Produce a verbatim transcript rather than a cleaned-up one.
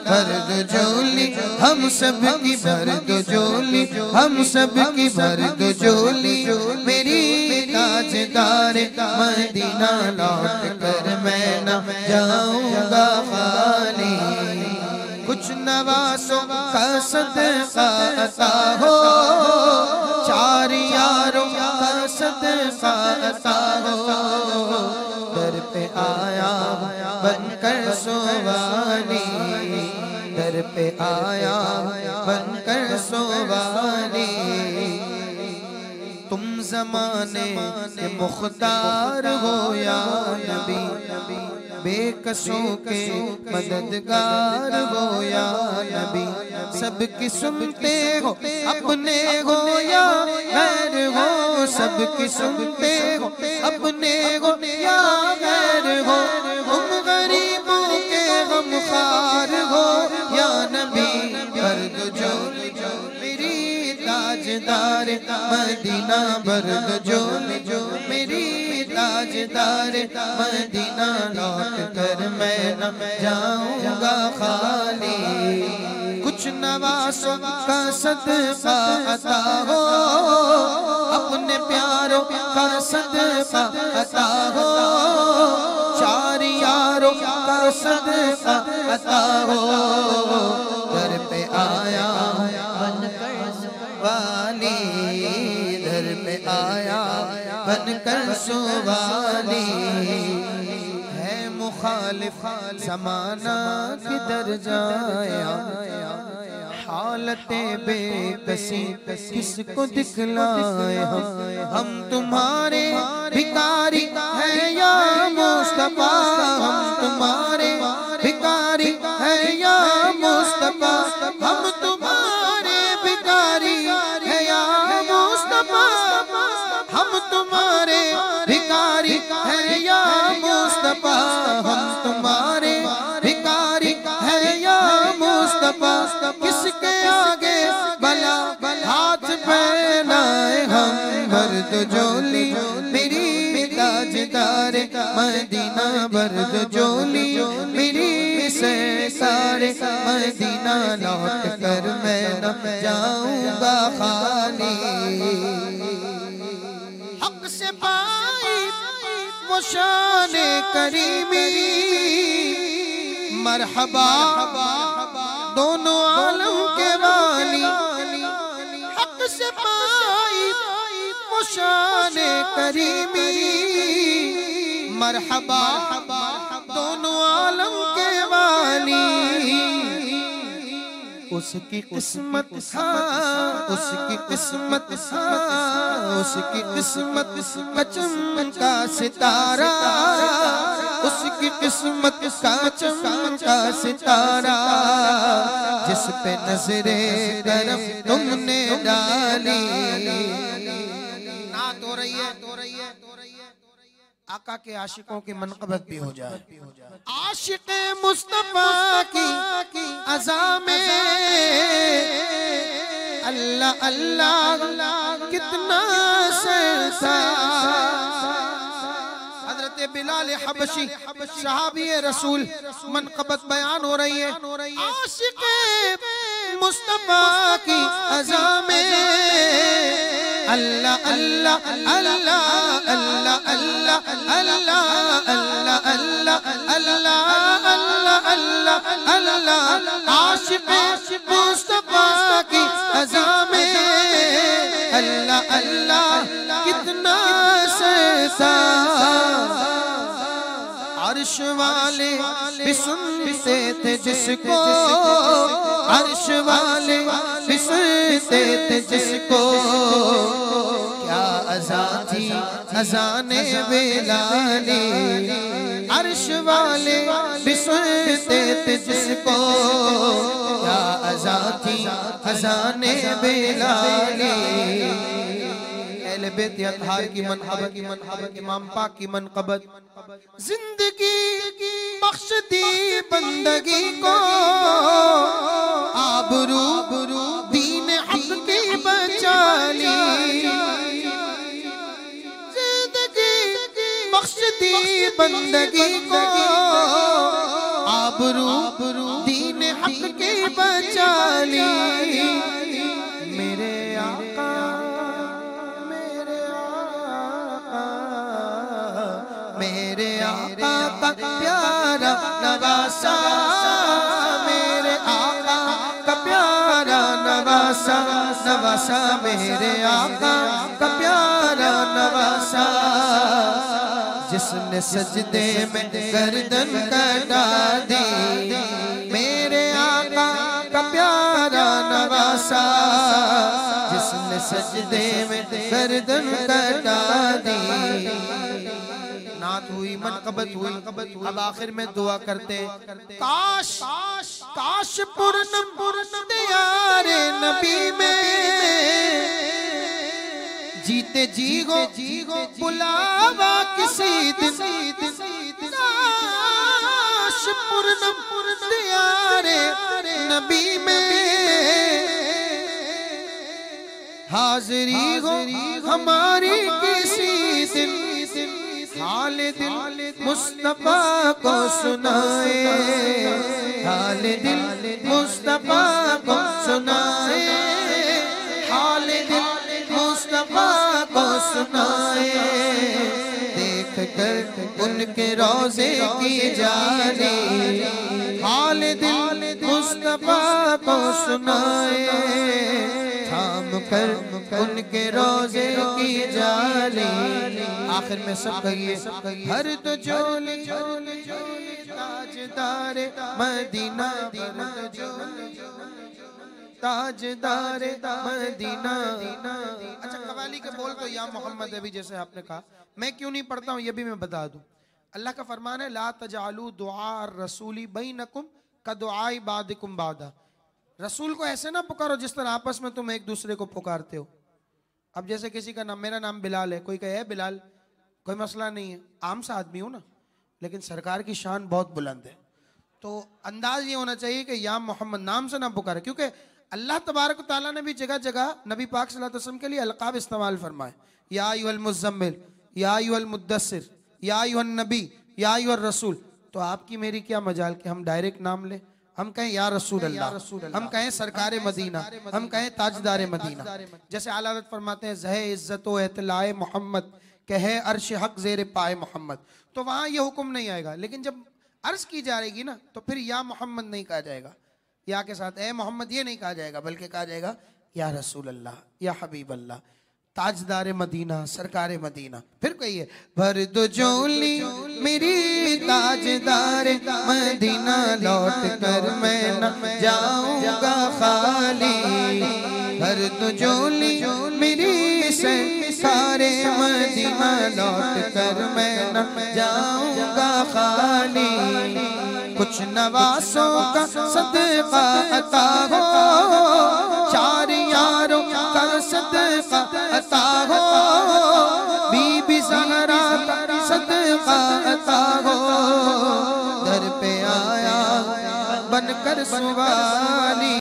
भर दो झोली, हम सब की भर दो झोली, हम सब की भर दो झोली। मेरी ताजदार मदीना लौट कर मैं न जाऊंगा खाली। कुछ नवासों का सदका अता हो, चार यारों का सदका अता हो। दर पे आया बनकर सोवाली, दर पे आया बनकर सोवाली। तुम ज़माने के मुख्तार हो या नबी, बेकसों के मददगार हो या नबी। सबकी सुनते हो अपने हो या गैर हो, सबकी सुनते हो अपने हो या गैर हो। तुम गरीबों के गमखार हो या नबी, कर दो झोली मेरी ताजदार मदीना, भर दो झोली मेरी ताजदार मदीना। लौट कर मैं न जाऊंगा खाली। कुछ नवासों का सदका अता हो, अपने प्यारों का सदका अता हो। चार यारों का सदका अता हो। दर पे आया वाली, दर पे आया बनकर सोवाली। है मुखालिफ ज़माना किधर जाया, हालते बेकसी किसको दिखलाए हम। हम तुम्हारे भिखारी हैं या मुस्तफा, हम तुम्हारे भिखारी हैं या मुस्तफा। हम तुम्हारे भिखारी हैं या मुस्तफा, हम तुम्हारे भिखारी हैं या मुस्तफा। हम तुम्हारे भिखारी हैं या मुस्तफा। किसके आगे भला हाथ फैलाए हम, भर दो झोली मेरी ताजदार मदीना, भर दो झोली मेरी सरकार मदीना। लौट कर मैं न जाऊंगा खाली। हक से पाई वो शान करीमी, मरहबा दोनों आलम के वाली। हक से पाई वो शान करीमी, मरहबा दोनों आलम के वाली। उसकी किस्मत हाँ, उसकी किस्मत हाँ, उसकी किस्मत का चमका सितारा, उसकी किस्मत का चमका सितारा। जिस पे नजरे करम तुमने डाली। ना तो रही है आका के आशिकों की मनक़बत भी हो जाए। आशिक मुस्तफा की अज़ा में अल्लाह अल्लाह कितना सरसा। हज़रत बिलाल हबशी सहाबी रसूल मनक़बत बयान हो रही है। आशिक मुस्तफा की अज़ा में अल्लाह अल्लाह अल्लाह अल्लाह अल्लाह अल्लाह अल्लाह अल्लाह अल्लाह अल्लाह अल्लाह। आशिक मुस्तफा की अज़ा में अल्लाह अल्लाह कितना सरसा। अर्श वाले भी सुनते थे जिसको, अर्श वाले भी सुनते थे जिसको। क्या अज़ा थी अज़ाने बिलाली, अर्श वाले भी सुनते थे जिसको। क्या अज़ा थी अज़ाने बिलाली। अहले बैत अत्हार की मनक़बत, की मनक़बत इमाम पाक की मनक़बत। जिंदगी बख्श दी बंदगी को, आबरू दीन हक़ की बचा ली। जिंदगी बख्श दी बंदगी को, आबरू दीन हक की बचा ली। मेरे आका मेरे आका मेरे आका का प्यारा नवासा, मेरे आका का प्यारा नवासा, नवासा मेरे आका का प्यारा नवासा। जिसने सजदे में गर्दन कटा दी, मेरे आका का प्यारा नवासा। जिसने सजदे में गर्दन कटा दी। नात हुई, मनकबत हुई, अब आखिर में दुआ करते काश काश पूर्ण पूर्ण दियारे नबी में जीते जी गो बुलावा किसी दिन। काश पूर्ण पूर्ण दियारे नबी में हाजिरी हो हमारी किसी दिन। हाल दिल मुस्तफा को सुनाए, हाल दिल मुस्तफा को सुनाए, हाल दिल मुस्तफा को सुनाए। देख कर उनके रोज़े की जाली, हाल दिल मुस्तफा को सुनाए। थाम कर उनके रोज़े की जाली। आखिर में सब कहिए हर तो जोली ताजदार मदीना, ताजदार मदीना। अच्छा कवाली के बोल तो या मोहम्मद अभी जैसे आपने कहा, मैं क्यों नहीं पढ़ता हूँ ये भी मैं बता दूं। अल्लाह का फरमान है ला तजालू दुआ रसूली बैनकुम का दुआई बादिकुम बादा। रसूल को ऐसे ना पुकारो जिस तरह आपस में तुम एक दूसरे को पुकारते हो। अब जैसे किसी का नाम, मेरा नाम बिलाल है, कोई कहे बिलाल, कोई मसला नहीं है, आम सा आदमी हूँ ना, लेकिन सरकार की शान बहुत बुलंद है, तो अंदाज ये होना चाहिए कि या मोहम्मद नाम से ना पुकारे। क्योंकि अल्लाह तबारक ताला ने भी जगह जगह नबी पाक सल्लल्लाहु अलैहि वसल्लम के लिए अलकाब इस्तेमाल फरमाए। या अय्युहल मुज़्ज़म्मिल, या अय्युहल मुद्दस्सिर, या अय्युहन नबी, या अय्युहर रसूल। तो आपकी मेरी क्या मजाल कि हम डायरेक्ट नाम लें, हम कहें या रसूल अल्लाह, हम कहें सरकार मदीना, हम कहें ताजदार मदीना। जैसे आला हज़रत फरमाते हैं ज़हे इज़्ज़त व एतलाए मोहम्मद कहे अर्श हक ज़ेर पाए मोहम्मद। तो वहाँ ये हुक्म नहीं आएगा, लेकिन जब अर्ज की जा रहेगी ना तो फिर या मोहम्मद नहीं कहा जाएगा, या के साथ ए मोहम्मद ये नहीं कहा जाएगा, बल्कि कहा जाएगा या रसूल अल्लाह, या हबीब अल्लाह, ताजदार मदीना, सरकार मदीना। फिर कहिए भर दो झोली मेरी ताजदार मदीना, लौट कर मैं न जाऊंगा खाली। भर दो झोली मेरी सरकार मदीना, लौट कर मैं न जाऊंगा खाली। कुछ नवासों का सदका अता हो, चार यारों का सदका अता हो, बीबी ज़हरा का सदका अता हो। दर पे आया बनकर सुवाली।